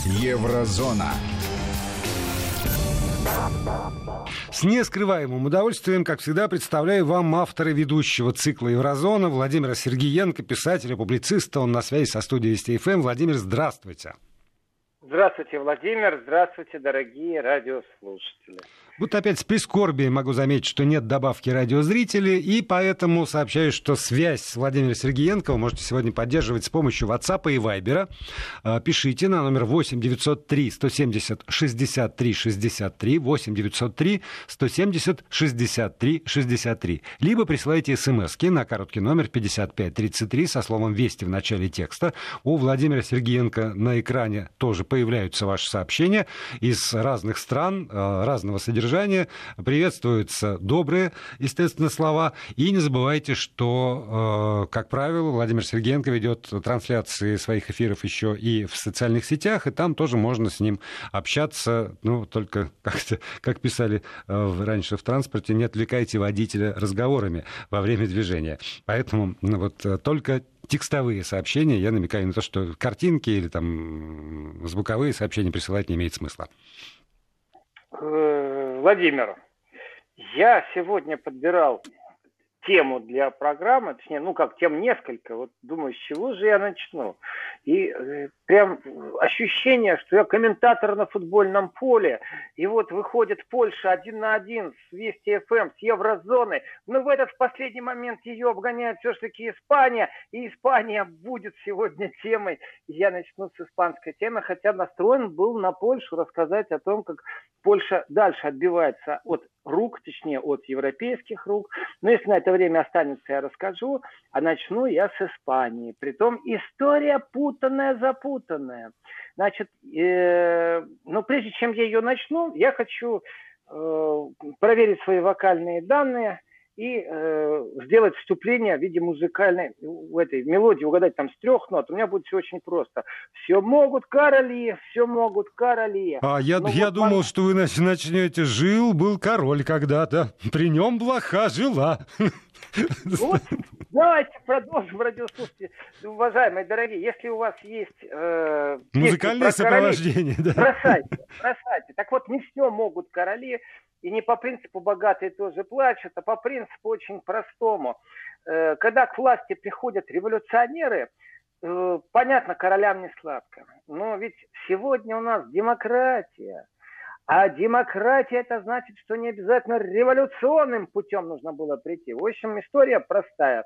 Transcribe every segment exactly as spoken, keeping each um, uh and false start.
Еврозона. С нескрываемым удовольствием, как всегда, представляю вам автора ведущего цикла «Еврозона» Владимира Сергиенко, писателя, публициста. Он на связи со студией Вести ФМ. Владимир, здравствуйте. Здравствуйте, Владимир. Здравствуйте, дорогие радиослушатели. Будто опять с прискорбием могу заметить, что нет добавки радиозрителей, и поэтому сообщаю, что связь с Владимиром Сергиенко вы можете сегодня поддерживать с помощью WhatsApp и Viber. Пишите на номер восемь девятьсот три сто семьдесят шестьдесят три шестьдесят три, восемь девятьсот три сто семьдесят шестьдесят три шестьдесят три. Либо присылайте смски на короткий номер пятьдесят пять тридцать три со словом «Вести» в начале текста. У Владимира Сергиенко на экране тоже появляются ваши сообщения из разных стран, разного содержания. Приветствуются добрые, естественно, слова. И не забывайте, что, как правило, Владимир Сергиенко ведет трансляции своих эфиров еще и в социальных сетях, и там тоже можно с ним общаться. Ну, только, как, как писали раньше в транспорте, не отвлекайте водителя разговорами во время движения. Поэтому ну, вот только текстовые сообщения, я намекаю на то, что картинки или там звуковые сообщения присылать не имеет смысла. Владимир, я сегодня подбирал тему для программы, точнее, ну как, тем несколько, вот думаю, с чего же я начну. И э, прям ощущение, что я комментатор на футбольном поле, и вот выходит Польша один на один с Вести ФМ, с Еврозоной, но в этот в последний момент ее обгоняет все-таки Испания, и Испания будет сегодня темой. Я начну с испанской темы, хотя настроен был на Польшу рассказать о том, как Польша дальше отбивается от рук, точнее от европейских рук. Но если на это время останется, я расскажу. А начну я с Испании. Притом история путанная, запутанная. Значит, э, но прежде чем я ее начну, я хочу э, проверить свои вокальные данные и э, сделать вступление в виде музыкальной в этой мелодии, угадать там с трех нот. У меня будет все очень просто. Все могут короли, все могут короли. А я, Но я вот думал, мон... что вы начнете «Жил был король когда-то, при нем блоха жила». Вот, давайте продолжим, радиослушатели. Уважаемые, дорогие, если у вас есть э, музыкальное сопровождение, королей, да. бросайте, бросайте. Так вот, не все могут короли, и не по принципу «богатые тоже плачут», а по принципу очень простому. Э, когда к власти приходят революционеры, э, понятно, королям не сладко. Но ведь сегодня у нас демократия. А демократия, это значит, что не обязательно революционным путем нужно было прийти. В общем, история простая.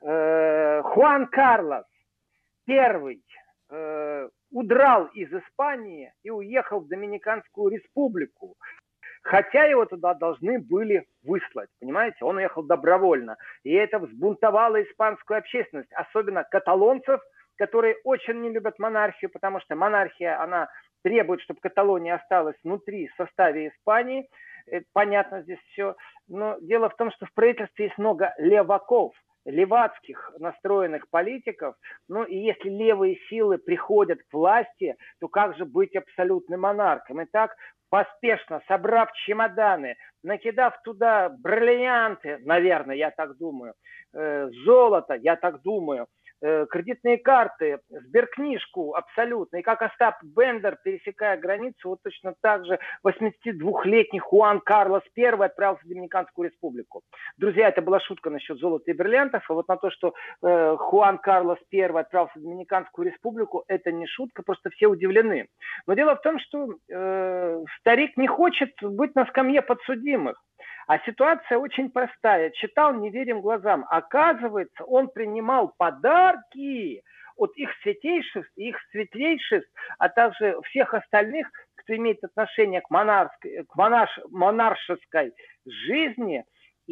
Э, Хуан Карлос первый э, удрал из Испании и уехал в Доминиканскую республику. Хотя его туда должны были выслать, понимаете? Он уехал добровольно. И это взбунтовало испанскую общественность, особенно каталонцев, которые очень не любят монархию, потому что монархия, она требует, чтобы Каталония осталась внутри, в составе Испании. Это понятно здесь все. Но дело в том, что в правительстве есть много леваков, левацких настроенных политиков. Ну и если левые силы приходят к власти, то как же быть абсолютным монархом? Итак, поспешно, собрав чемоданы, накидав туда бриллианты, наверное, я так думаю, э, золото, я так думаю, э, кредитные карты, сберкнижку абсолютно. И как Остап Бендер, пересекая границу, вот точно так же восьмидесятидвухлетний Хуан Карлос первый отправился в Доминиканскую республику. Друзья, это была шутка насчет золота и бриллиантов, а вот на то, что э, Хуан Карлос первый отправился в Доминиканскую республику, это не шутка, просто все удивлены. Но дело в том, что э, старик не хочет быть на скамье подсудимых. А ситуация очень простая. Читал, не верим глазам. Оказывается, он принимал подарки от их святейшеств, их светлейшеств, а также всех остальных, кто имеет отношение к, монарской, к монарш, монаршеской жизни.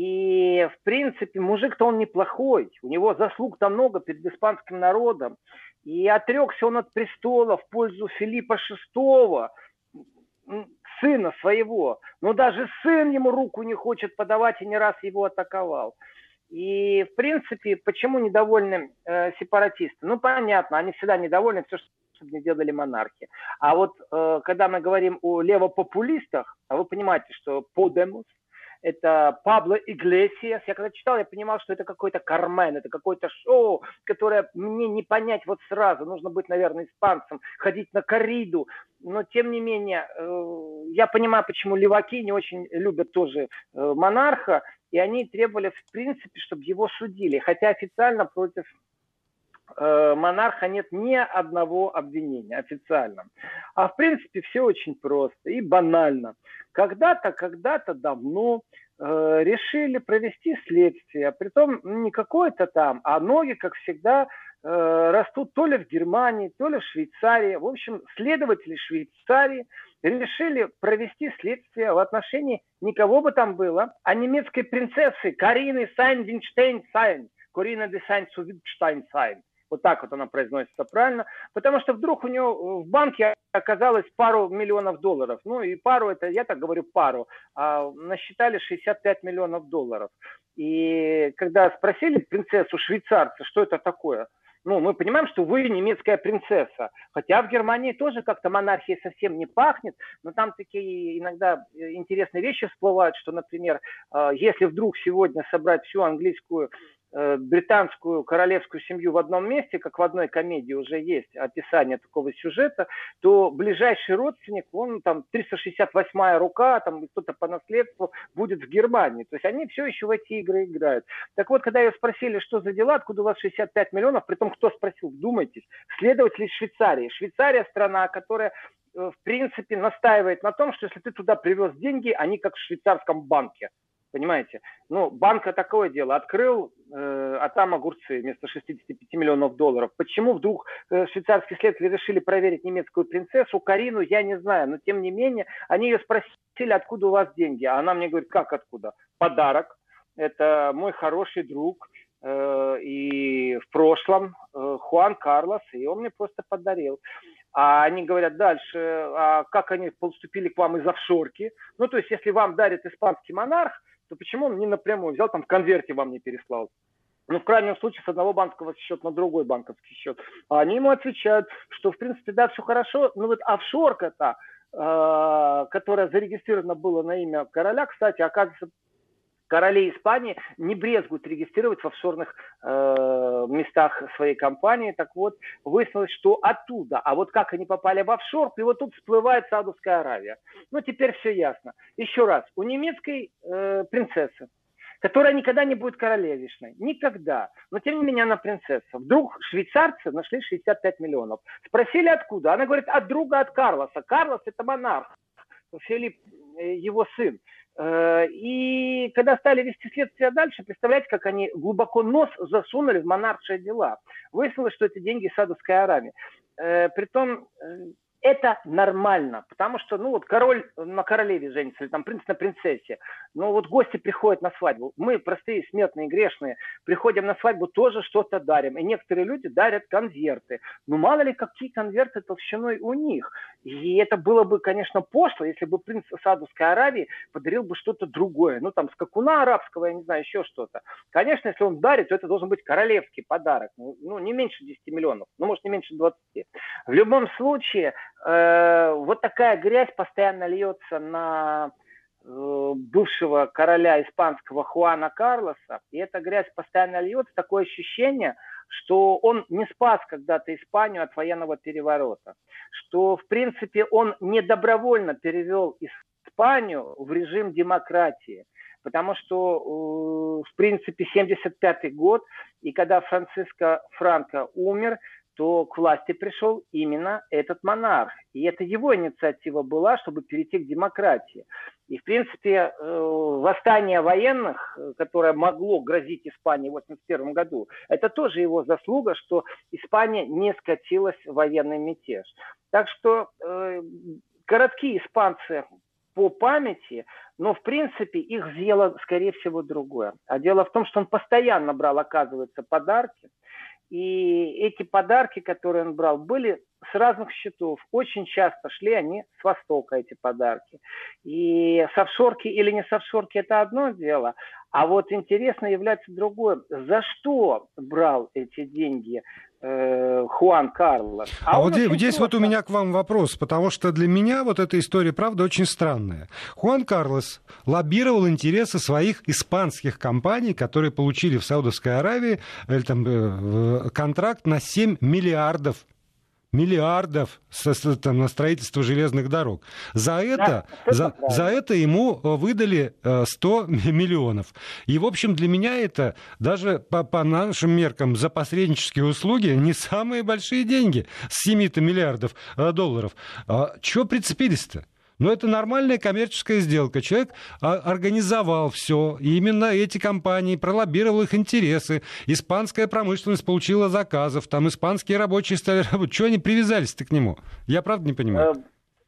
И, в принципе, мужик-то он неплохой. У него заслуг-то много перед испанским народом. И отрекся он от престола в пользу Филиппа шестого, сына своего. Но даже сын ему руку не хочет подавать и не раз его атаковал. И, в принципе, почему недовольны э, сепаратисты? Ну, понятно, они всегда недовольны, все, что не делали монархи. А вот э, когда мы говорим о левопопулистах, а вы понимаете, что Подемос это Пабло Иглесиас. Я когда читал, я понимал, что это какой-то Кармен, это какое-то шоу, которое мне не понять вот сразу. Нужно быть, наверное, испанцем, ходить на корриду. Но, тем не менее, я понимаю, почему леваки не очень любят тоже монарха, и они требовали, в принципе, чтобы его судили. Хотя официально против монарха нет ни одного обвинения официально. А в принципе все очень просто и банально. Когда-то, когда-то давно э, решили провести следствие, притом не какое-то там, а ноги, как всегда, э, растут то ли в Германии, то ли в Швейцарии. В общем, следователи Швейцарии решили провести следствие в отношении никого бы там было, а немецкой принцессы Карины Сайн-Винштейн-Сайн, Корина де Сайн-Сувидштайн-Сайн. Вот так вот она произносится правильно. Потому что вдруг у нее в банке оказалось пару миллионов долларов. Ну и пару, это я так говорю пару, а насчитали шестьдесят пять миллионов долларов. И когда спросили принцессу швейцарца, что это такое, ну, мы понимаем, что вы немецкая принцесса. Хотя в Германии тоже как-то монархией совсем не пахнет, но там такие иногда интересные вещи всплывают, что, например, если вдруг сегодня собрать всю английскую британскую королевскую семью в одном месте, как в одной комедии уже есть описание такого сюжета, то ближайший родственник, он там триста шестьдесят восьмая рука, там кто-то по наследству будет в Германии. То есть они все еще в эти игры играют. Так вот, когда ее спросили, что за дела, откуда у вас шестьдесят пять миллионов, при том, кто спросил, вдумайтесь, следователи из Швейцарии. Швейцария страна, которая в принципе настаивает на том, что если ты туда привез деньги, они как в швейцарском банке. Понимаете? Ну, банка такое дело. Открыл, э, а там огурцы вместо шестидесяти пяти миллионов долларов. Почему вдруг э, швейцарские следователи решили проверить немецкую принцессу Карину, я не знаю. Но, тем не менее, они ее спросили, откуда у вас деньги. А она мне говорит, как откуда? Подарок. Это мой хороший друг. Э, и в прошлом э, Хуан Карлос. И он мне просто подарил. А они говорят дальше, а как они поступили к вам из офшорки? Ну, то есть, если вам дарит испанский монарх, то почему он не напрямую взял, там в конверте вам не переслал? Ну, в крайнем случае, с одного банковского счета на другой банковский счет. А они ему отвечают, что, в принципе, да, все хорошо, но вот офшорка-то, э, которая зарегистрирована была на имя короля, кстати, оказывается, короли Испании не брезгуют регистрировать в офшорных э, местах своей компании. Так вот, выяснилось, что оттуда. А вот как они попали в офшор, и вот тут всплывает Саудовская Аравия. Ну, теперь все ясно. Еще раз, у немецкой э, принцессы, которая никогда не будет королевишной, никогда, но тем не менее она принцесса, вдруг швейцарцы нашли шестьдесят пять миллионов. Спросили откуда? Она говорит, от друга, от Карлоса. Карлос это монарх, Филипп э, его сын. И когда стали вести следствие дальше, представляете, как они глубоко нос засунули в монаршие дела. Выяснилось, что это деньги Саудовской Аравии. Притом это нормально, потому что, ну вот король на королеве женится, или там принц на принцессе. Но вот гости приходят на свадьбу. Мы, простые, смертные, грешные, приходим на свадьбу, тоже что-то дарим. И некоторые люди дарят конверты. Ну мало ли, какие конверты толщиной у них. И это было бы, конечно, пошло, если бы принц Саудовской Аравии подарил бы что-то другое. Ну там скакуна арабского, я не знаю, еще что-то. Конечно, если он дарит, то это должен быть королевский подарок. Ну не меньше десяти миллионов, ну может не меньше двадцати. В любом случае, э, вот такая грязь постоянно льется на э, бывшего короля испанского Хуана Карлоса. И эта грязь постоянно льется, такое ощущение, что он не спас когда-то Испанию от военного переворота. Что, в принципе, он недобровольно перевел Испанию в режим демократии. Потому что, в принципе, семьдесят пятый год, и когда Франциско Франко умер, то к власти пришел именно этот монарх. И это его инициатива была, чтобы перейти к демократии. И, в принципе, восстание военных, которое могло грозить Испании в восемьдесят первом году, это тоже его заслуга, что Испания не скатилась в военный мятеж. Так что э, городские испанцы по памяти, но, в принципе, их взяло, скорее всего, другое. А дело в том, что он постоянно брал, оказывается, подарки. И эти подарки, которые он брал, были с разных счетов. Очень часто шли они с Востока, эти подарки. И с офшорки или не с офшорки – это одно дело. А вот интересно является другое. За что брал эти деньги э, Хуан Карлос. А, а вот здесь, здесь просто... вот у меня к вам вопрос, потому что для меня вот эта история, правда, очень странная. Хуан Карлос лоббировал интересы своих испанских компаний, которые получили в Саудовской Аравии э, там, э, контракт на семь миллиардов. Миллиардов со, там, на строительство железных дорог. За это, да, за, за это ему выдали сто миллионов. И, в общем, для меня это даже по, по нашим меркам за посреднические услуги не самые большие деньги с семь миллиардов долларов. А чего прицепились-то? Но это нормальная коммерческая сделка. Человек организовал все. И именно эти компании, пролоббировал их интересы. Испанская промышленность получила заказов. Там испанские рабочие стали работать. Чего они привязались-то к нему? Я правда не понимаю.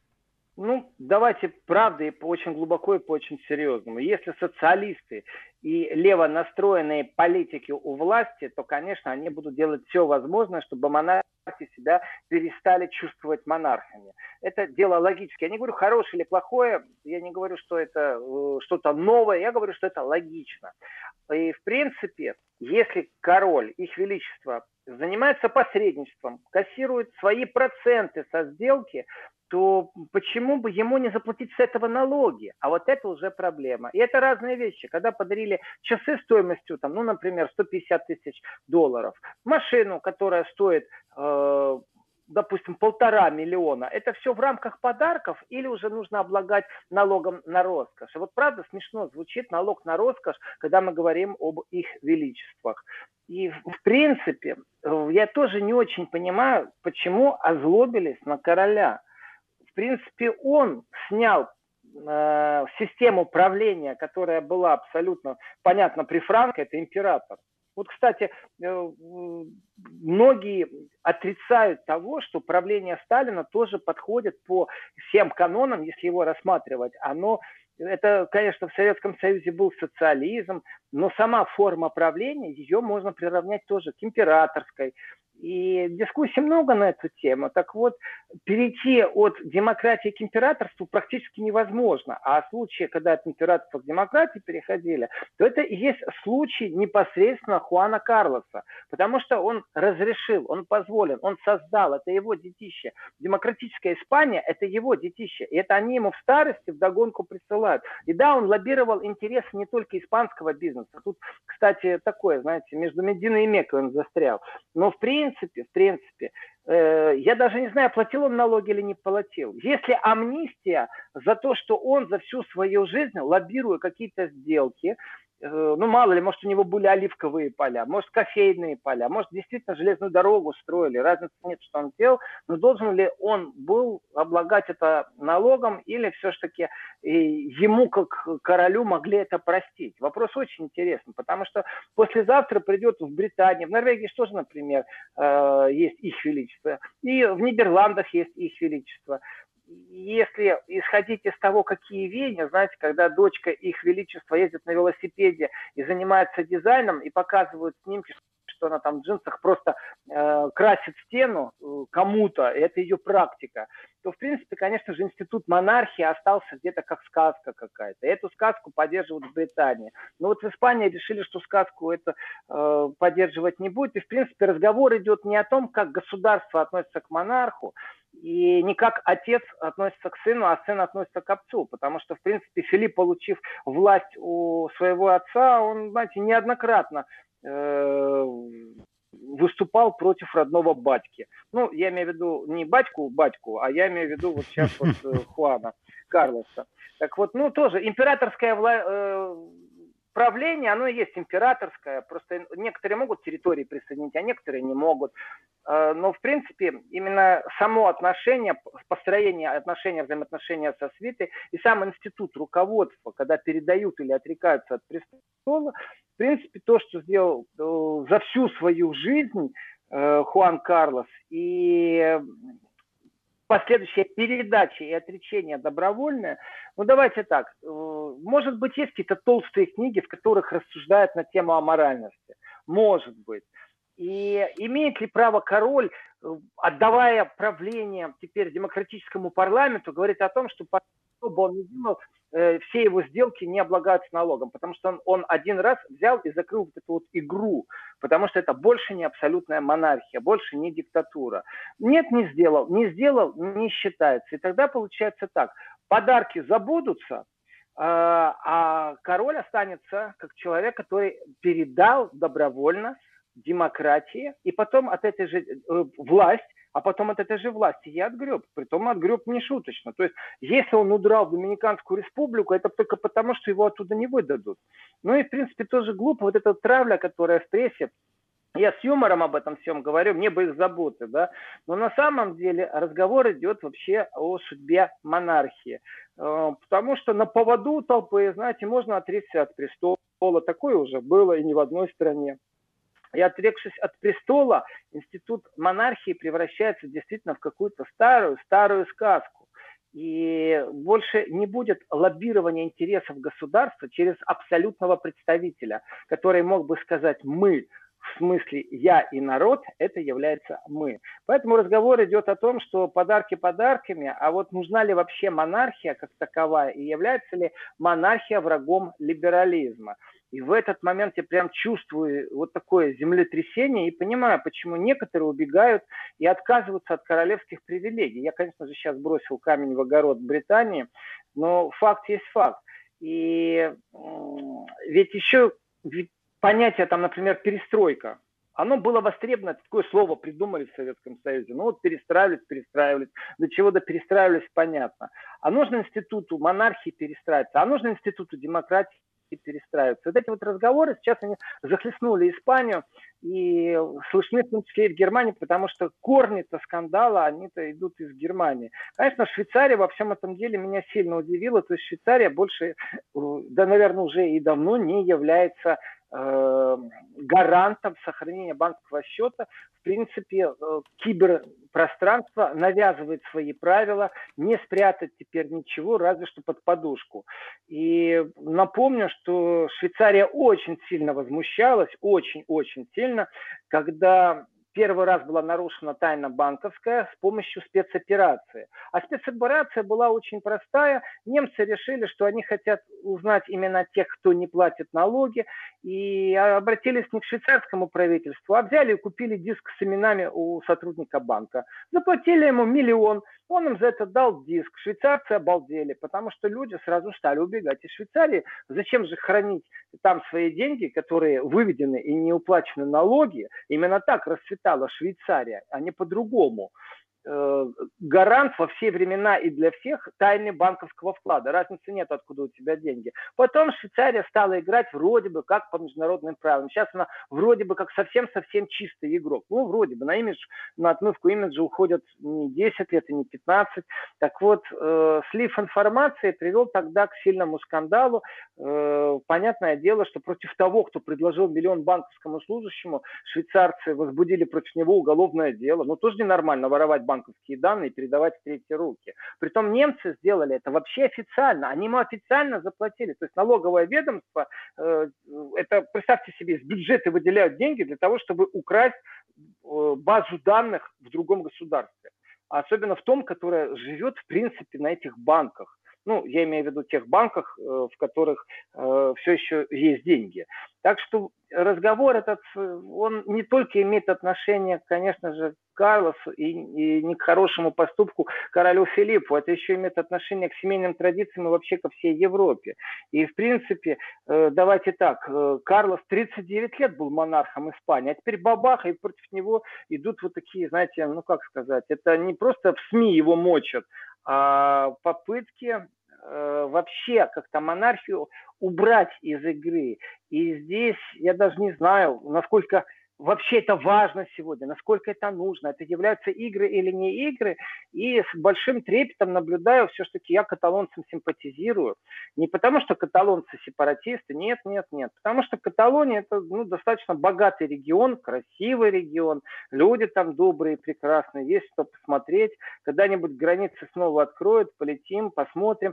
Ну, давайте правда и по очень глубоко и по очень серьезному. Если социалисты и лево настроенные политики у власти, то, конечно, они будут делать все возможное, чтобы монархи себя перестали чувствовать монархами. Это дело логическое. Я не говорю хорошее или плохое, я не говорю, что это э, что-то новое, я говорю, что это логично. И, в принципе, если король, их величество, занимается посредничеством, кассирует свои проценты со сделки, то почему бы ему не заплатить с этого налоги? А вот это уже проблема. И это разные вещи. Когда подарили часы стоимостью, там, ну, например, сто пятьдесят тысяч долларов, машину, которая стоит, э, допустим, полтора миллиона, это все в рамках подарков или уже нужно облагать налогом на роскошь? И вот правда смешно звучит налог на роскошь, когда мы говорим об их величествах. И, в принципе, я тоже не очень понимаю, почему озлобились на короля. В принципе, он снял э, систему правления, которая была абсолютно понятна при Франко, это император. Вот, кстати, э, многие отрицают того, что правление Сталина тоже подходит по всем канонам, если его рассматривать. Оно, это, конечно, в Советском Союзе был социализм, но сама форма правления, ее можно приравнять тоже к императорской. И дискуссий много на эту тему. Так вот, перейти от демократии к императорству практически невозможно. А случаи, когда от императорства к демократии переходили, то это и есть случай непосредственно Хуана Карлоса. Потому что он разрешил, он позволил, он создал, это его детище. Демократическая Испания – это его детище. И это они ему в старости вдогонку присылают. И да, он лоббировал интересы не только испанского бизнеса. Тут, кстати, такое, знаете, между Мединой и Меккой он застрял. Но в принципе, В принципе, в принципе, э, я даже не знаю, платил он налоги или не платил. Если амнистия за то, что он за всю свою жизнь, лоббируя какие-то сделки, э, ну мало ли, может у него были оливковые поля, может кофейные поля, может действительно железную дорогу строили, разницы нет, что он делал, но должен ли он был облагать это налогом или все-таки ему, как королю, могли это простить? Вопрос очень интересный, потому что послезавтра придет в Британию, в Норвегии тоже, например, есть их величество, и в Нидерландах есть их величество. Если исходить из того, какие веяния, знаете, когда дочка их величества ездит на велосипеде и занимается дизайном, и показывают снимки, что она там в джинсах просто э, красит стену э, кому-то, и это ее практика, то, в принципе, конечно же, институт монархии остался где-то как сказка какая-то. И эту сказку поддерживают в Британии. Но вот в Испании решили, что сказку это э, поддерживать не будет. И, в принципе, разговор идет не о том, как государство относится к монарху, и не как отец относится к сыну, а сын относится к отцу. Потому что, в принципе, Филипп, получив власть у своего отца, он, знаете, неоднократно э, выступал против родного батьки. Ну, я имею в виду не батьку-батьку, а я имею в виду вот сейчас вот э, Хуана Карлоса. Так вот, ну, тоже императорское вла- э, правление, оно и есть императорское. Просто некоторые могут территории присоединить, а некоторые не могут. Э, но, в принципе, именно само отношение, построение отношения, взаимоотношения со свитой и сам институт руководства, когда передают или отрекаются от престола, в принципе, то, что сделал э, за всю свою жизнь э, Хуан Карлос, и последующая передача и отречение добровольное, ну давайте так, э, может быть, есть какие-то толстые книги, в которых рассуждают на тему аморальности. Может быть. И имеет ли право король, э, отдавая правление теперь демократическому парламенту, говорить о том, что что бы он ни делал, э, все его сделки не облагаются налогом, потому что он, он один раз взял и закрыл вот эту вот игру, потому что это больше не абсолютная монархия, больше не диктатура. Нет, не сделал, не сделал, не считается. И тогда получается так, подарки забудутся, а король останется как человек, который передал добровольно демократии, и потом от этой же э, власть, а потом от этой же власти я отгреб. Притом отгреб не шуточно. То есть, если он удрал в Доминиканскую республику, это только потому, что его оттуда не выдадут. Ну и, в принципе, тоже глупо. Вот эта травля, которая в прессе, я с юмором об этом всем говорю, мне бы их заботы, да. Но на самом деле разговор идет вообще о судьбе монархии. Потому что на поводу толпы, знаете, можно отречься от престола. Такое уже было и не в одной стране. И отрекшись от престола, институт монархии превращается действительно в какую-то старую-старую сказку. И больше не будет лоббирования интересов государства через абсолютного представителя, который мог бы сказать «мы», в смысле «я» и «народ» – это является «мы». Поэтому разговор идет о том, что подарки подарками, а вот нужна ли вообще монархия как таковая, и является ли монархия врагом либерализма. И в этот момент я прям чувствую вот такое землетрясение и понимаю, почему некоторые убегают и отказываются от королевских привилегий. Я, конечно же, сейчас бросил камень в огород Британии, но факт есть факт. И ведь еще ведь понятие, там, например, перестройка, оно было востребовано, такое слово придумали в Советском Союзе. Ну вот перестраивались, перестраивались, до чего-то перестраивались, понятно. А нужно институту монархии перестраиваться, а нужно институту демократии перестраиваться. Вот эти вот разговоры сейчас они захлестнули Испанию и слышны в том числе и в Германии, потому что корни-то скандала, они-то идут из Германии. Конечно, Швейцария во всем этом деле меня сильно удивила, то есть Швейцария больше, да, наверное, уже и давно не является э, гарантом сохранения банковского счета. В принципе, э, киберпространство навязывает свои правила, не спрятать теперь ничего, разве что под подушку. И напомню, что Швейцария очень сильно возмущалась, очень-очень сильно, когда первый раз была нарушена тайна банковская с помощью спецоперации. А спецоперация была очень простая. Немцы решили, что они хотят узнать именно тех, кто не платит налоги, и обратились не к швейцарскому правительству, а взяли и купили диск с именами у сотрудника банка. Заплатили ему миллион, он им за это дал диск. Швейцарцы обалдели, потому что люди сразу стали убегать из Швейцарии. Зачем же хранить там свои деньги, которые выведены и не уплачены налоги? Именно так расцветала Швейцария, а не по-другому. Гарант во все времена и для всех тайны банковского вклада. Разницы нет, откуда у тебя деньги. Потом Швейцария стала играть вроде бы как по международным правилам. Сейчас она вроде бы как совсем-совсем чистый игрок. Ну, вроде бы на имидж, на отмывку имиджа уходят не десять лет и не пятнадцать. Так вот, э, слив информации привел тогда к сильному скандалу. Э, понятное дело, что против того, кто предложил миллион банковскому служащему, швейцарцы возбудили против него уголовное дело. Ну, тоже ненормально воровать банковские данные и передавать в третьи руки. Притом немцы сделали это вообще официально. Они ему официально заплатили. То есть налоговое ведомство, э, это, представьте себе, из бюджета выделяют деньги для того, чтобы украсть э, базу данных в другом государстве. Особенно в том, которое живет, в принципе, на этих банках. Ну, я имею в виду тех банках, э, в которых э, все еще есть деньги. Так что разговор этот, он не только имеет отношение, конечно же, к Карлосу и, и не к хорошему поступку королю Филиппу, это еще имеет отношение к семейным традициям и вообще ко всей Европе. И, в принципе, э, давайте так, э, Карлос тридцать девять лет был монархом Испании, а теперь бабах, и против него идут вот такие, знаете, ну как сказать, это не просто в СМИ его мочат, а попытки э, вообще как-то монархию убрать из игры. И здесь я даже не знаю, насколько вообще это важно сегодня, насколько это нужно, это являются игры или не игры. И с большим трепетом наблюдаю, все-таки я каталонцам симпатизирую. Не потому, что каталонцы сепаратисты, нет, нет, нет. Потому что Каталония это ну, достаточно богатый регион, красивый регион, люди там добрые, прекрасные, есть что посмотреть. Когда-нибудь границы снова откроют, полетим, посмотрим.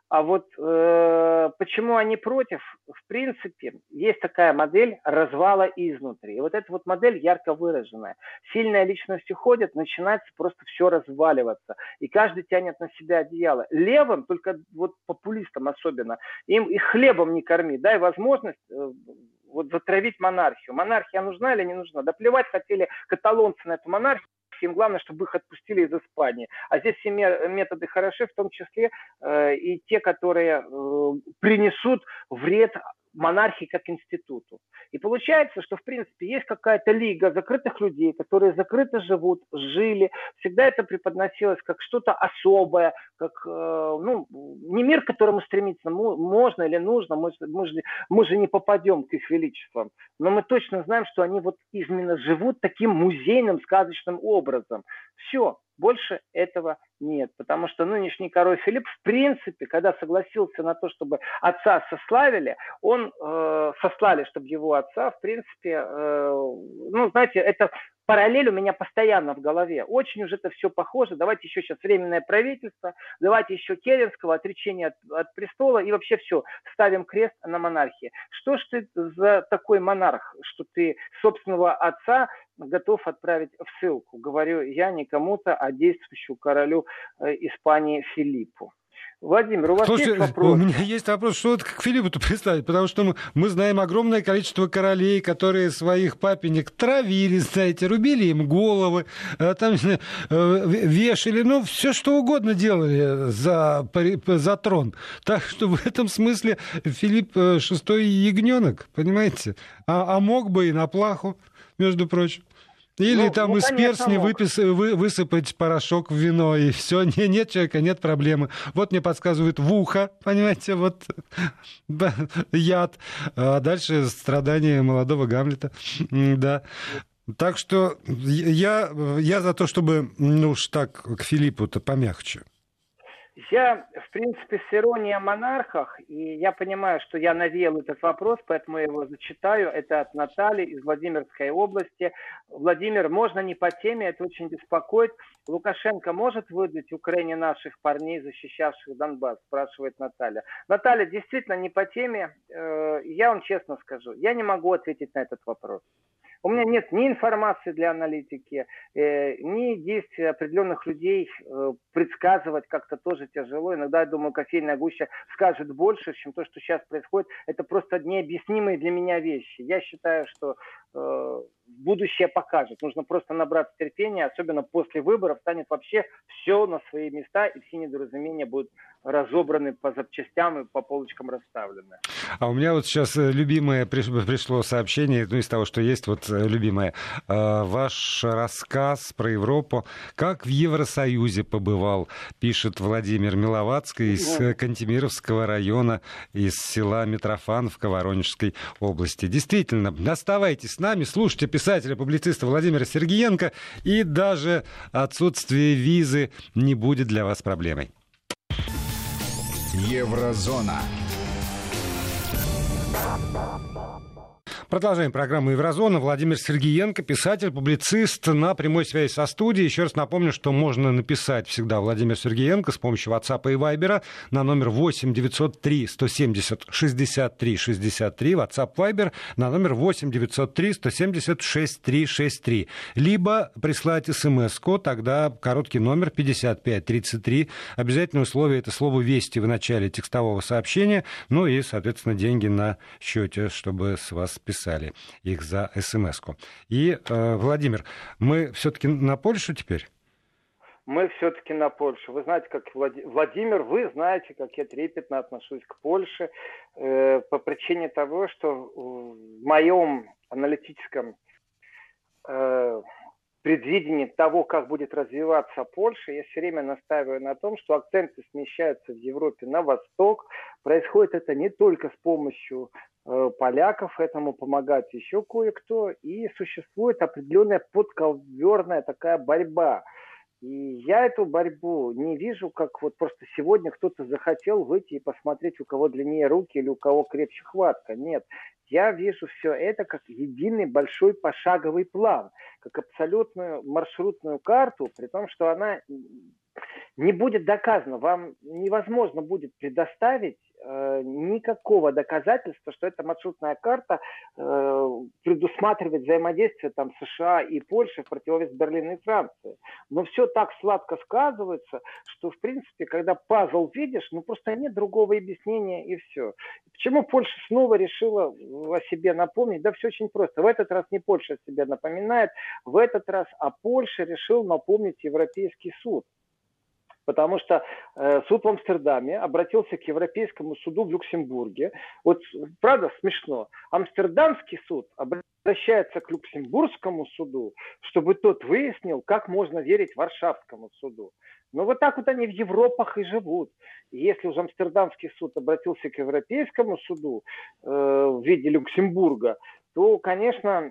А вот э, почему они против? В принципе, есть такая модель развала изнутри. И вот эта вот модель ярко выраженная. Сильная личность уходит, начинается просто все разваливаться. И каждый тянет на себя одеяло. Левым, только вот популистам особенно, им их хлебом не корми. Дай возможность э, вот затравить монархию. Монархия нужна или не нужна? Да плевать хотели каталонцы на эту монархию. Им главное, чтобы их отпустили из Испании. А здесь все методы хороши, в том числе э, и те, которые э, принесут вред монархии как институту. И получается, что в принципе есть какая-то лига закрытых людей, которые закрыто живут, жили. Всегда это преподносилось как что-то особое, как э, ну, не мир, к которому стремиться можно или нужно. Мы, мы, же, мы же не попадем к их величествам. Но мы точно знаем, что они вот именно живут таким музейным, сказочным образом. Все. Больше этого нет, потому что нынешний король Филипп, в принципе, когда согласился на то, чтобы отца сославили, он э, сослали, чтобы его отца, в принципе, э, ну, знаете, это параллель у меня постоянно в голове. Очень уж это все похоже. Давайте еще сейчас временное правительство, давайте еще Керенского, отречение от, от престола и вообще все, ставим крест на монархии. Что ж ты за такой монарх, что ты собственного отца готов отправить в ссылку? Говорю я не кому-то, а действующему королю э, Испании Филиппу. Владимир, у вас Слушайте, есть вопрос? У меня есть вопрос, что это к Филиппу-то представить, потому что мы, мы знаем огромное количество королей, которые своих папенек травили, знаете, рубили им головы, там вешали, ну, все что угодно делали за, за трон. Так что в этом смысле Филипп шестой ягненок, понимаете? А, а мог бы и на плаху, между прочим. Или ну, там ну, из перстня выпис... вы... высыпать порошок в вино, и все, не, нет человека, нет проблемы. Вот мне подсказывают в ухо, понимаете, вот яд. А дальше страдания молодого Гамлета. Да. Так что я, я за то, чтобы, ну уж так, к Филиппу-то помягче. Я, в принципе, с иронией о монархах, и я понимаю, что я навеял этот вопрос, поэтому я его зачитаю. Это от Натальи из Владимирской области. Владимир, можно не по теме, это очень беспокоит. Лукашенко может выдать Украине наших парней, защищавших Донбасс, спрашивает Наталья. Наталья, действительно не по теме. Я вам честно скажу, я не могу ответить на этот вопрос. У меня нет ни информации для аналитики, э, ни действий определенных людей. Э, предсказывать как-то тоже тяжело. Иногда, я думаю, кофейная гуща скажет больше, чем то, что сейчас происходит. Это просто необъяснимые для меня вещи. Я считаю, что э, будущее покажет. Нужно просто набраться терпения, особенно после выборов станет вообще все на свои места, и все недоразумения будут разобраны по запчастям и по полочкам расставлены. А у меня вот сейчас любимое пришло сообщение, ну, из того, что есть, вот любимое. Ваш рассказ про Европу. Как в Евросоюзе побывал, пишет Владимир Миловацкий из Кантемировского района, из села Митрофановка Воронежской области. Действительно, оставайтесь с нами, слушайте писателя-публициста Владимира Сергиенко, и даже отсутствие визы не будет для вас проблемой. Еврозона. Продолжаем программу «Еврозона». Владимир Сергиенко, писатель, публицист, на прямой связи со студией. Еще раз напомню, что можно написать всегда Владимир Сергиенко с помощью WhatsApp и Viber на номер восемь девятьсот три сто семьдесят шестьдесят три шестьдесят три, WhatsApp Viber на номер восемь девятьсот три сто семьдесят шестьдесят три шестьдесят три. Либо прислать смс-ку, тогда короткий номер пятьдесят пять тридцать три. Обязательное условие — это слово «Вести» в начале текстового сообщения, ну и, соответственно, деньги на счете, чтобы с вас писать. Писали их за смс-ку. И, э, Владимир, мы все-таки на Польшу теперь? Мы все-таки на Польшу. Вы знаете, как Владимир, вы знаете, как я трепетно отношусь к Польше э, по причине того, что в моем аналитическом э, предвидении того, как будет развиваться Польша, я все время настаиваю на том, что акценты смещаются в Европе на восток. Происходит это не только с помощью поляков, этому помогать еще кое-кто, и существует определенная подковерная такая борьба. И я эту борьбу не вижу, как вот просто сегодня кто-то захотел выйти и посмотреть, у кого длиннее руки или у кого крепче хватка. Нет, я вижу все это как единый большой пошаговый план, как абсолютную маршрутную карту, при том, что она не будет доказано, вам невозможно будет предоставить э, никакого доказательства, что эта маршрутная карта э, предусматривает взаимодействие там США и Польши в противовес Берлину и Франции. Но все так сладко сказывается, что, в принципе, когда пазл видишь, ну просто нет другого объяснения и все. Почему Польша снова решила о себе напомнить? Да все очень просто. В этот раз не Польша о себе напоминает, в этот раз о Польше решил напомнить Европейский суд. Потому что э, суд в Амстердаме обратился к Европейскому суду в Люксембурге. Вот, правда, смешно. Амстердамский суд обращается к Люксембургскому суду, чтобы тот выяснил, как можно верить Варшавскому суду. Но вот так вот они в Европах и живут. И если уже Амстердамский суд обратился к Европейскому суду э, в виде Люксембурга, то, конечно,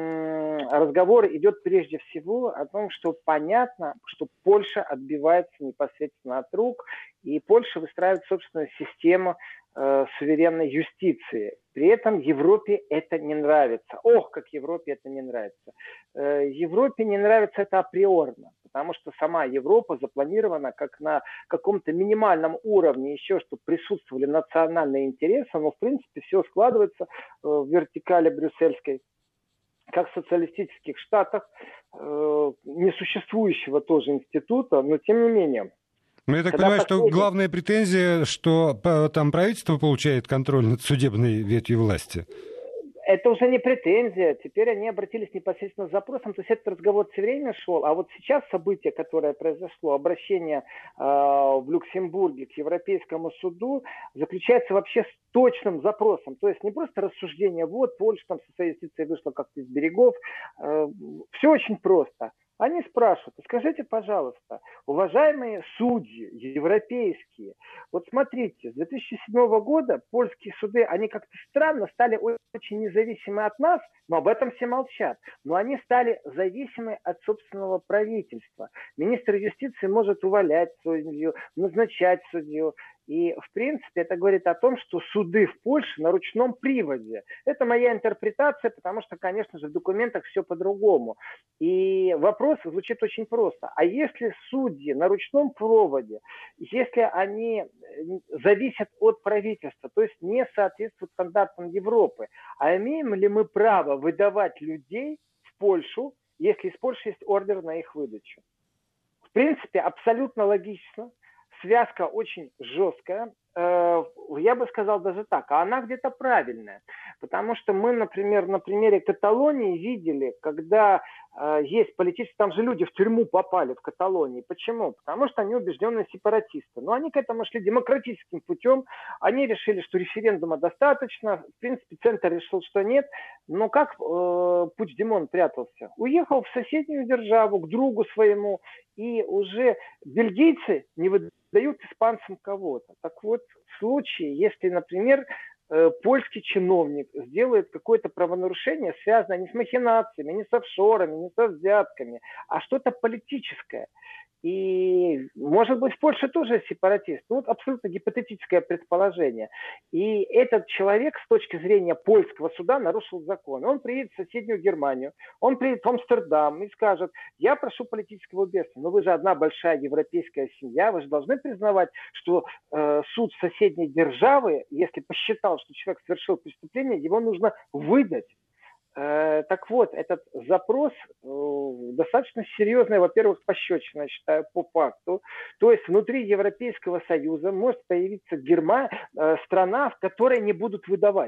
разговор идет прежде всего о том, что понятно, что Польша отбивается непосредственно от рук, и Польша выстраивает собственную систему э, суверенной юстиции. При этом Европе это не нравится. Ох, как Европе это не нравится. Э, Европе не нравится это априорно, потому что сама Европа запланирована как на каком-то минимальном уровне еще, чтобы присутствовали национальные интересы, но в принципе все складывается э, в вертикали брюссельской, как в социалистических штатах, э, несуществующего тоже института, но тем не менее. Ну, я так Когда понимаю, последний... что главная претензия, что там правительство получает контроль над судебной ветвью власти. Это уже не претензия. Теперь они обратились непосредственно с запросом. То есть этот разговор все время шел. А вот сейчас событие, которое произошло, обращение э, в Люксембурге к Европейскому суду, заключается вообще с точным запросом. То есть не просто рассуждение, вот Польша там со своей юстицией вышла как-то из берегов. Э, все очень просто. Они спрашивают, скажите, пожалуйста, уважаемые судьи европейские, вот смотрите, с две тысячи седьмого года польские суды, они как-то странно стали очень независимы от нас, но об этом все молчат. Но они стали зависимы от собственного правительства. Министр юстиции может увольнять судью, назначать судью. И, в принципе, это говорит о том, что суды в Польше на ручном приводе. Это моя интерпретация, потому что, конечно же, в документах все по-другому. И вопрос звучит очень просто. А если судьи на ручном проводе, если они зависят от правительства, то есть не соответствуют стандартам Европы, а имеем ли мы право выдавать людей в Польшу, если из Польши есть ордер на их выдачу? В принципе, абсолютно логично. Связка очень жесткая, я бы сказал даже так, а она где-то правильная. Потому что мы, например, на примере Каталонии видели, когда э, есть политические, там же люди в тюрьму попали в Каталонии. Почему? Потому что они убежденные сепаратисты. Но они к этому шли демократическим путем. Они решили, что референдума достаточно. В принципе, центр решил, что нет. Но как э, Пучдемон прятался? Уехал в соседнюю державу, к другу своему. И уже бельгийцы не выдают испанцам кого-то. Так вот, в случае, если, например, польский чиновник сделает какое-то правонарушение, связанное не с махинациями, не с офшорами, не со взятками, а что-то политическое. И, может быть, в Польше тоже сепаратист. Ну, вот абсолютно гипотетическое предположение. И этот человек с точки зрения польского суда нарушил закон. Он приедет в соседнюю Германию, он приедет в Амстердам и скажет, я прошу политического убийства, но вы же одна большая европейская семья, вы же должны признавать, что э, суд соседней державы, если посчитал, что человек совершил преступление, его нужно выдать. Так вот, этот запрос достаточно серьезный, во-первых, пощечина, я считаю, по факту. То есть внутри Европейского Союза может появиться Германия, страна, в которой не будут выдавать.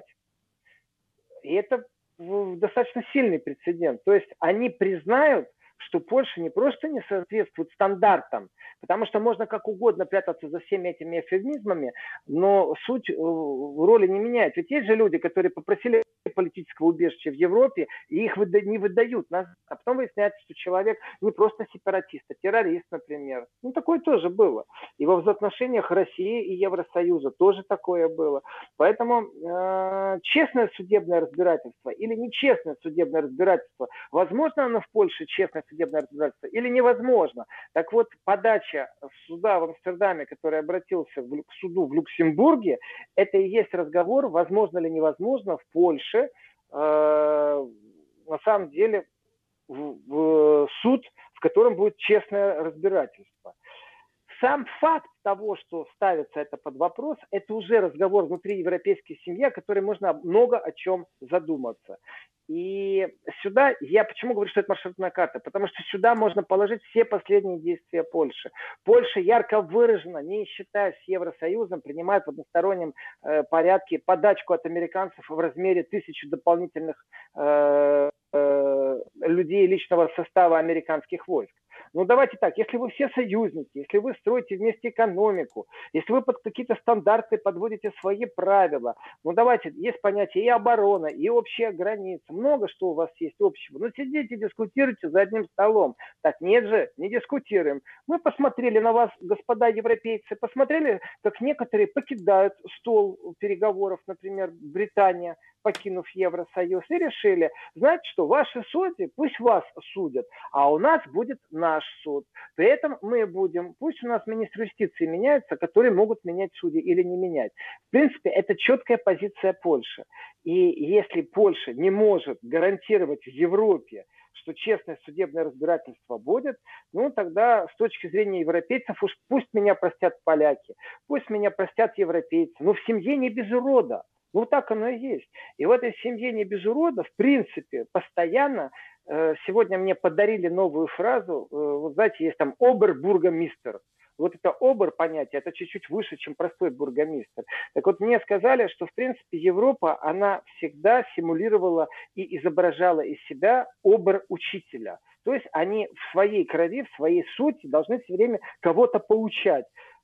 И это достаточно сильный прецедент. То есть они признают, что Польша не просто не соответствует стандартам, потому что можно как угодно прятаться за всеми этими эвфемизмами, но суть роли не меняет. Ведь есть же люди, которые попросили политического убежища в Европе, и их выда- не выдают. А потом выясняется, что человек не просто сепаратист, а террорист, например. Ну, такое тоже было. И во взаимоотношениях России и Евросоюза тоже такое было. Поэтому э- честное судебное разбирательство или нечестное судебное разбирательство, возможно оно в Польше честное судебное разбирательство или невозможно. Так вот, подача суда в Амстердаме, который обратился в, к суду в Люксембурге, это и есть разговор, возможно ли невозможно в Польше э, на самом деле в, в суд, в котором будет честное разбирательство. сам факт того, что ставится это под вопрос, это уже разговор внутри европейской семьи, о которой можно много о чем задуматься. И сюда, я почему говорю, что это маршрутная карта? Потому что сюда можно положить все последние действия Польши. Польша ярко выраженно, не считаясь с Евросоюзом, принимает в одностороннем э, порядке подачку от американцев в размере тысячи дополнительных э, э, людей личного состава американских войск. Ну, давайте так, если вы все союзники, если вы строите вместе экономику, если вы под какие-то стандарты подводите свои правила, ну, давайте, есть понятие и оборона, и общая граница, много что у вас есть общего. Ну, сидите, дискутируйте за одним столом. Так, нет же, не дискутируем. Мы посмотрели на вас, господа европейцы, посмотрели, как некоторые покидают стол переговоров, например, Британия, покинув Евросоюз, и решили, знаете что, ваши судьи, пусть вас судят, а у нас будет наш суд. При этом мы будем, пусть у нас министр юстиции меняется, которые могут менять судьи или не менять. В принципе, это четкая позиция Польши. И если Польша не может гарантировать в Европе, что честное судебное разбирательство будет, ну тогда с точки зрения европейцев, уж пусть меня простят поляки, пусть меня простят европейцы, но в семье не без урода. Ну, так оно и есть. И в этой семье не без урода, в принципе, постоянно, э, сегодня мне подарили новую фразу, э, вот знаете, есть там обер-бургомистер. Вот это обер понятие, это чуть-чуть выше, чем простой бургомистр. Так вот, мне сказали, что, в принципе, Европа, она всегда симулировала и изображала из себя обер-учителя. То есть они в своей крови, в своей сути должны все время кого-то поучать.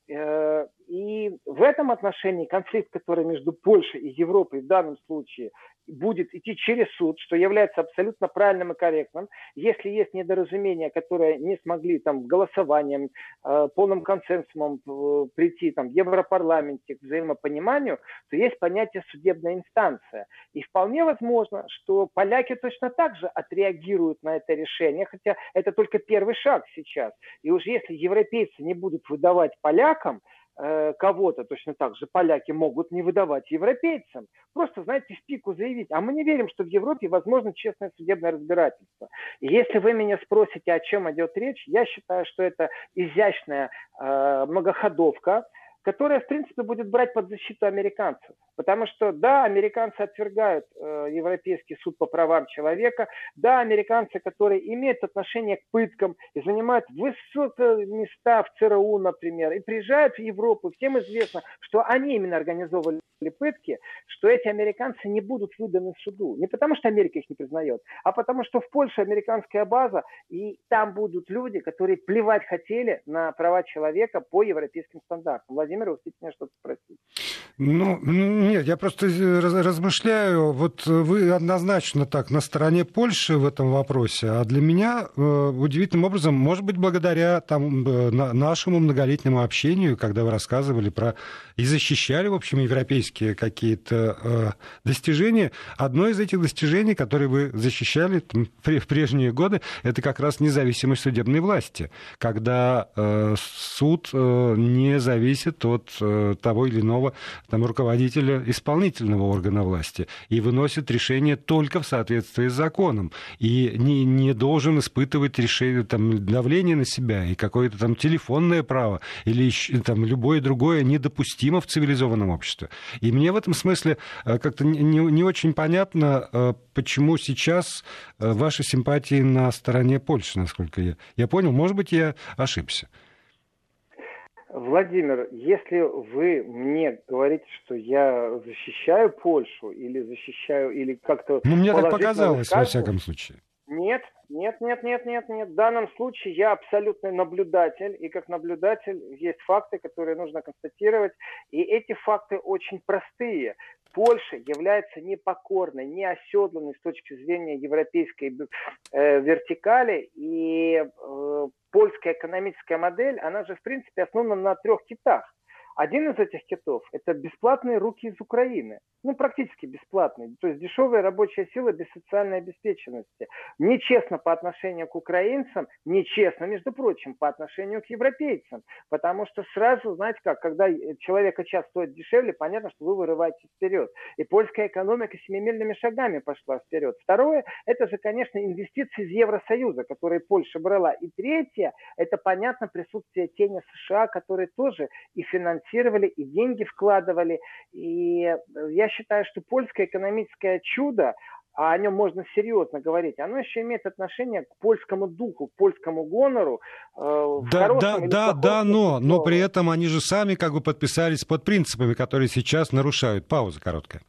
И в этом отношении конфликт, который между Польшей и Европой в данном случае будет идти через суд, что является абсолютно правильным и корректным. Если есть недоразумения, которые не смогли там голосованием, э, полным консенсусом э, прийти там, в Европарламенте к взаимопониманию, то есть понятие судебная инстанция. И вполне возможно, что поляки точно так же отреагируют на это решение, хотя это только первый шаг сейчас. И уж если европейцы не будут выдавать полякам кого-то, точно так же поляки могут не выдавать европейцам. Просто, знаете, в пику заявить, а мы не верим, что в Европе возможно честное судебное разбирательство. И если вы меня спросите, о чем идет речь, я считаю, что это изящная э, многоходовка, которая, в принципе, будет брать под защиту американцев. Потому что, да, американцы отвергают э, Европейский суд по правам человека, да, американцы, которые имеют отношение к пыткам и занимают высокие места в ЦРУ, например, и приезжают в Европу, всем известно, что они именно организовывали пытки, что эти американцы не будут выданы суду. Не потому, что Америка их не признает, а потому, что в Польше американская база, и там будут люди, которые плевать хотели на права человека по европейским стандартам. Владимир, вы хотите меня что-то спросить? Ну, нет, я просто размышляю, вот вы однозначно так на стороне Польши в этом вопросе, а для меня э, удивительным образом, может быть, благодаря там, э, нашему многолетнему общению, когда вы рассказывали про и защищали, в общем, европейские какие-то э, достижения, одно из этих достижений, которые вы защищали там, в прежние годы, это как раз независимость судебной власти, когда э, суд э, не зависит от э, того или иного там, руководителя исполнительного органа власти и выносит решение только в соответствии с законом и не, не должен испытывать решение, там, давление на себя и какое-то там телефонное право или там, любое другое недопустимо в цивилизованном обществе. И мне в этом смысле как-то не, не очень понятно, почему сейчас ваши симпатии на стороне Польши, насколько я, я понял. Может быть, я ошибся. Владимир, если вы мне говорите, что я защищаю Польшу или защищаю, или как-то... Ну, мне так показалось, во всяком случае. Нет, нет, нет, нет, нет, нет. В данном случае я абсолютный наблюдатель, и как наблюдатель есть факты, которые нужно констатировать, и эти факты очень простые. Польша является непокорной, неоседланной с точки зрения европейской э, вертикали, и э, польская экономическая модель, она же, в принципе, основана на трех китах. Один из этих китов – это бесплатные руки из Украины. Ну, практически бесплатные. То есть дешевая рабочая сила без социальной обеспеченности. Нечестно по отношению к украинцам, нечестно, между прочим, по отношению к европейцам. Потому что сразу, знаете как, когда человека час стоит дешевле, понятно, что вы вырываетесь вперед. И польская экономика семимильными шагами пошла вперед. Второе – это же, конечно, инвестиции из Евросоюза, которые Польша брала. И третье – это, понятно, присутствие тени США, которые тоже и финансировали, и деньги вкладывали. И я считаю, что польское экономическое чудо, а о нем можно серьезно говорить, оно еще имеет отношение к польскому духу, к польскому гонору. Э, да, да, да, да, но, но при этом они же сами как бы подписались под принципами, которые сейчас нарушают. Пауза короткая.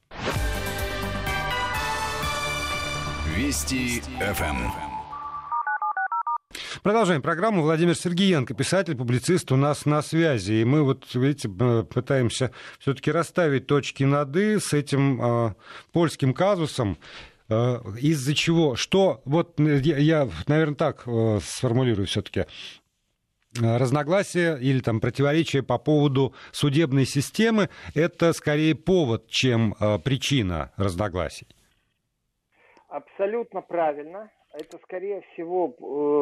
Вести эф эм. Продолжаем программу. Владимир Сергеенко, писатель, публицист, у нас на связи. И мы вот, видите, пытаемся все-таки расставить точки над «и» с этим э, польским казусом. Э, из-за чего? Что? Вот я, я наверное, так э, сформулирую все-таки. Разногласия или там противоречия по поводу судебной системы – это скорее повод, чем э, причина разногласий. Абсолютно правильно. Это, скорее всего,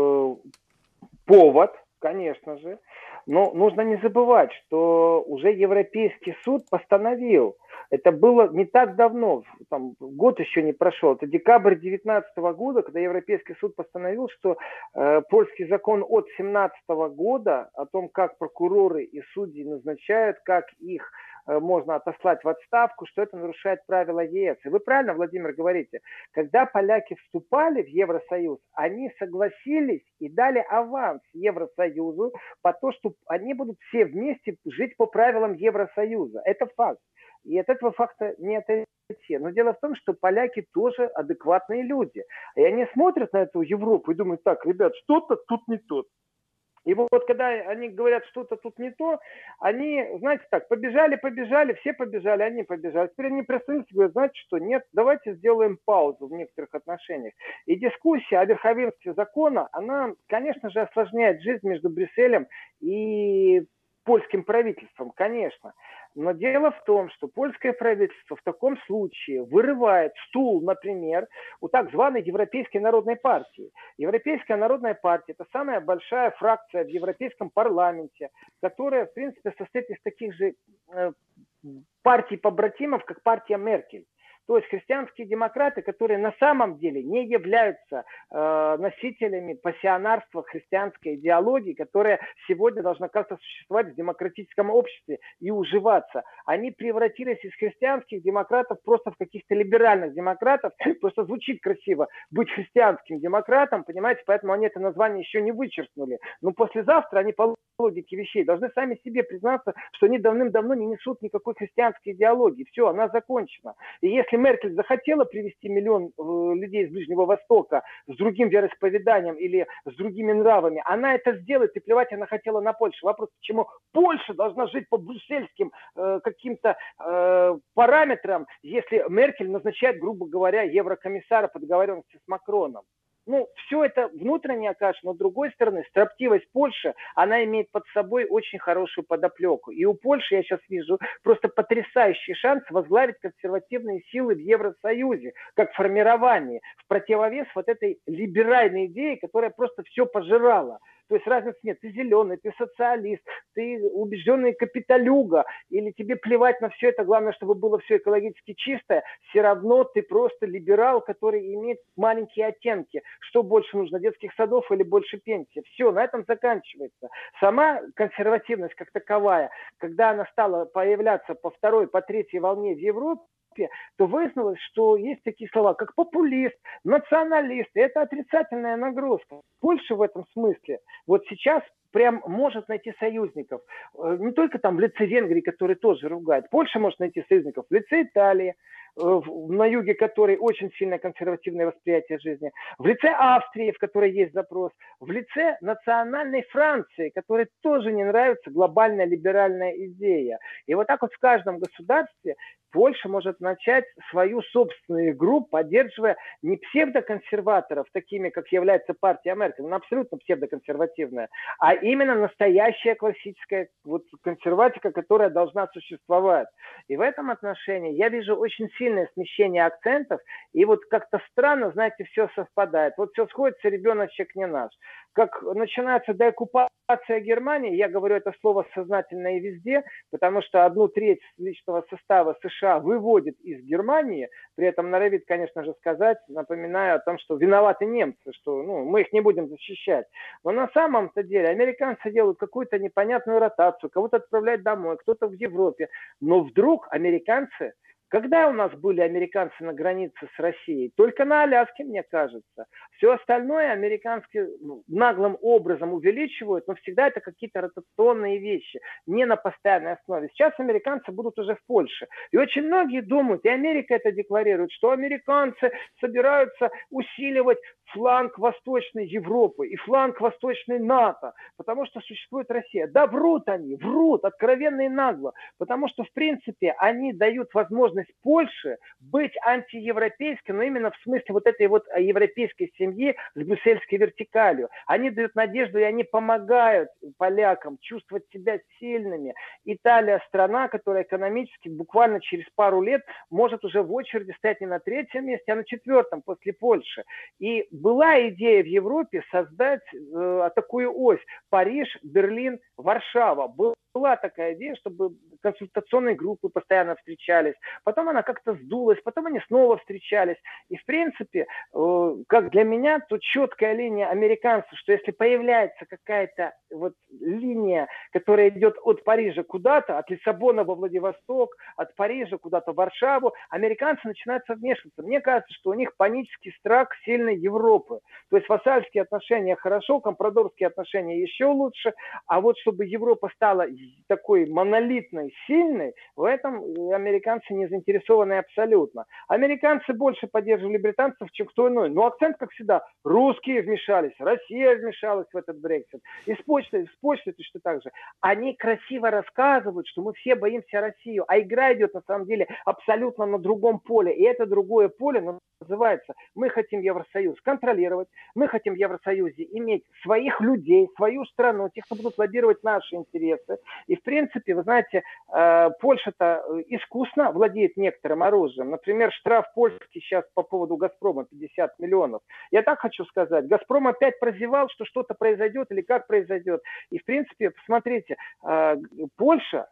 э, повод, конечно же. Но нужно не забывать, что уже Европейский суд постановил, это было не так давно, там, год еще не прошел, это декабрь две тысячи девятнадцатого года, когда Европейский суд постановил, что э, польский закон от две тысячи семнадцатого года о том, как прокуроры и судьи назначают, как их можно отослать в отставку, что это нарушает правила ЕС. И вы правильно, Владимир, говорите, когда поляки вступали в Евросоюз, они согласились и дали аванс Евросоюзу по то, что они будут все вместе жить по правилам Евросоюза. Это факт. И от этого факта не отойти. Но дело в том, что поляки тоже адекватные люди. И они смотрят на эту Европу и думают, так, ребят, что-то тут не то. И вот когда они говорят, что-то тут не то, они, знаете так, побежали, побежали, все побежали, они побежали. Теперь они приостановились и говорят, знаете что, нет, давайте сделаем паузу в некоторых отношениях. И дискуссия о верховенстве закона, она, конечно же, осложняет жизнь между Брюсселем и польским правительством, конечно. Но дело в том, что польское правительство в таком случае вырывает стул, например, у так званой Европейской народной партии. Европейская народная партия – это самая большая фракция в Европейском парламенте, которая, в принципе, состоит из таких же э, партий-побратимов, как партия Меркель. То есть христианские демократы, которые на самом деле не являются э, носителями пассионарства христианской идеологии, которая сегодня должна как-то существовать в демократическом обществе и уживаться. Они превратились из христианских демократов просто в каких-то либеральных демократов. Просто звучит красиво быть христианским демократом, понимаете, поэтому они это название еще не вычеркнули. Но послезавтра они по логике вещей должны сами себе признаться, что они давным-давно не несут никакой христианской идеологии. Все, она закончена. И если Меркель захотела привести миллион э, людей из Ближнего Востока с другим вероисповеданием или с другими нравами, она это сделает, и плевать она хотела на Польшу. Вопрос, почему Польша должна жить по брюссельским э, каким-то э, параметрам, если Меркель назначает, грубо говоря, еврокомиссара по договоренности с Макроном. Ну, все это внутренняя каша, но с другой стороны, строптивость Польши, она имеет под собой очень хорошую подоплеку. И у Польши, я сейчас вижу, просто потрясающий шанс возглавить консервативные силы в Евросоюзе, как формирование, в противовес вот этой либеральной идее, которая просто все пожирала. То есть разницы нет, ты зеленый, ты социалист, ты убежденный капиталюга, или тебе плевать на все это, главное, чтобы было все экологически чистое, все равно ты просто либерал, который имеет маленькие оттенки. Что больше нужно, детских садов или больше пенсии? Все, на этом заканчивается. Сама консервативность как таковая, когда она стала появляться по второй, по третьей волне в Европе, то выяснилось, что есть такие слова, как популист, националист. И это отрицательная нагрузка. Польша в этом смысле вот сейчас прям может найти союзников. Не только там в лице Венгрии, которые тоже ругают. Польша может найти союзников в лице Италии, на юге которой очень сильное консервативное восприятие жизни, в лице Австрии, в которой есть запрос, в лице национальной Франции, которой тоже не нравится глобальная либеральная идея. И вот так вот в каждом государстве Польша может начать свою собственную игру, поддерживая не псевдоконсерваторов, такими, как является партия Меркель, она абсолютно псевдоконсервативная, а именно настоящая классическая вот консерватика, которая должна существовать. И в этом отношении я вижу очень сильное смещение акцентов, и вот как-то странно, знаете, все совпадает. Вот все сходится, ребеночек не наш. Как начинается деоккупация Германии, я говорю это слово сознательно и везде, потому что одну треть личного состава США выводит из Германии, при этом норовит, конечно же, сказать, напоминаю о том, что виноваты немцы, что ну, мы их не будем защищать. Но на самом-то деле американцы делают какую-то непонятную ротацию, кого-то отправляют домой, кто-то в Европе, но вдруг американцы... Когда у нас были американцы на границе с Россией? Только на Аляске, мне кажется. Все остальное американцы наглым образом увеличивают, но всегда это какие-то ротационные вещи, не на постоянной основе. Сейчас американцы будут уже в Польше. И очень многие думают, и Америка это декларирует, что американцы собираются усиливать фланг Восточной Европы и фланг Восточной НАТО, потому что существует Россия. Да врут они, врут, откровенно и нагло, потому что, в принципе, они дают возможность Польше быть антиевропейской, но именно в смысле вот этой вот европейской семьи с брюссельской вертикалью. Они дают надежду и они помогают полякам чувствовать себя сильными. Италия страна, которая экономически буквально через пару лет может уже в очереди стоять не на третьем месте, а на четвертом после Польши. И была идея в Европе создать э, такую ось Париж, Берлин, Варшава. Была такая идея, чтобы консультационные группы постоянно встречались. Потом она как-то сдулась, потом они снова встречались. И, в принципе, э, как для меня, тут четкая линия американцев, что если появляется какая-то вот линия, которая идет от Парижа куда-то, от Лиссабона во Владивосток, от Парижа куда-то в Варшаву, американцы начинают вмешиваться. Мне кажется, что у них панический страх сильной Европы. То есть вассальские отношения хорошо, компрадорские отношения еще лучше, а вот чтобы Европа стала такой монолитной, сильной, в этом американцы не заинтересованы абсолютно. Американцы больше поддерживали британцев, чем кто иной. Но акцент, как всегда, русские вмешались, Россия вмешалась в этот Брексит. И с почтой, с почтой точно так же. Они красиво рассказывают, что мы все боимся Россию, а игра идет на самом деле абсолютно на другом поле. И это другое поле называется «Мы хотим Евросоюз контролировать, мы хотим в Евросоюзе иметь своих людей, свою страну, тех, кто будут лоббировать наши интересы». И, в принципе, вы знаете, Польша-то искусно владеет некоторым оружием. Например, штраф польский сейчас по поводу «Газпрома» пятьдесят миллионов. Я так хочу сказать, «Газпром» опять прозевал, что что-то произойдет или как произойдет. И, в принципе, посмотрите, Польша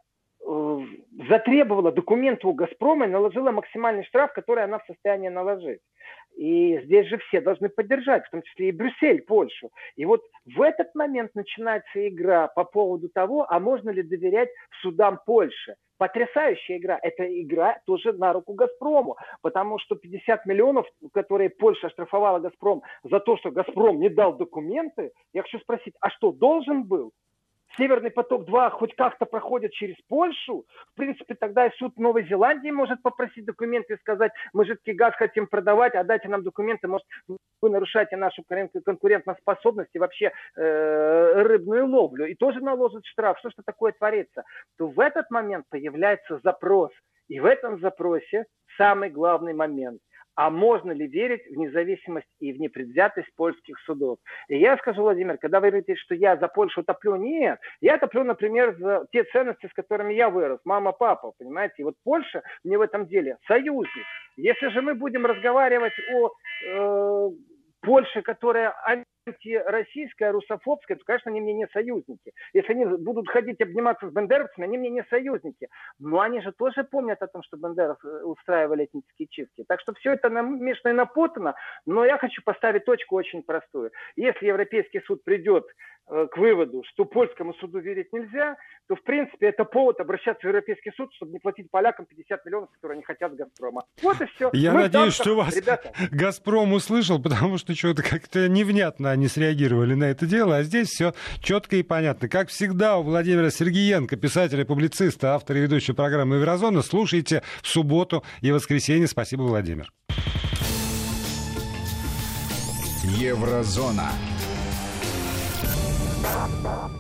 затребовала документы у «Газпрома» и наложила максимальный штраф, который она в состоянии наложить. И здесь же все должны поддержать, в том числе и Брюссель, Польшу. И вот в этот момент начинается игра по поводу того, а можно ли доверять судам Польши. Потрясающая игра. Это игра тоже на руку «Газпрому», потому что пятьдесят миллионов, которые Польша оштрафовала «Газпром» за то, что «Газпром» не дал документы, я хочу спросить, а что, должен был? Северный поток-два хоть как-то проходит через Польшу, в принципе, тогда и суд Новой Зеландии может попросить документы и сказать, мы жидкий газ хотим продавать, а дайте нам документы, может, вы нарушаете нашу конкурентоспособность и вообще э, рыбную ловлю, и тоже наложат штраф, что что такое творится. То в этот момент появляется запрос, и в этом запросе самый главный момент. А можно ли верить в независимость и в непредвзятость польских судов? И я скажу, Владимир, когда вы говорите, что я за Польшу топлю, нет. Я топлю, например, за те ценности, с которыми я вырос. Мама, папа, понимаете? И вот Польша мне в этом деле союзник. Если же мы будем разговаривать о э, Польше, которая антироссийская, русофобская, то, конечно, они мне не союзники. Если они будут ходить обниматься с бандеровцами, они мне не союзники. Но они же тоже помнят о том, что бандеров устраивали этнические чистки. Так что все это намешано и напутано. Но я хочу поставить точку очень простую. Если Европейский суд придет к выводу, что польскому суду верить нельзя, то, в принципе, это повод обращаться в Европейский суд, чтобы не платить полякам пятьдесят миллионов, которые они хотят с «Газпрома». Вот и все. Я Мы надеюсь, танках, что вас ребята... «Газпром» услышал, потому что что-то как-то невнятно они среагировали на это дело, а здесь все четко и понятно. Как всегда, у Владимира Сергеенко, писателя, публициста, автора и ведущего программы «Еврозона», слушайте в субботу и воскресенье. Спасибо, Владимир. Еврозона.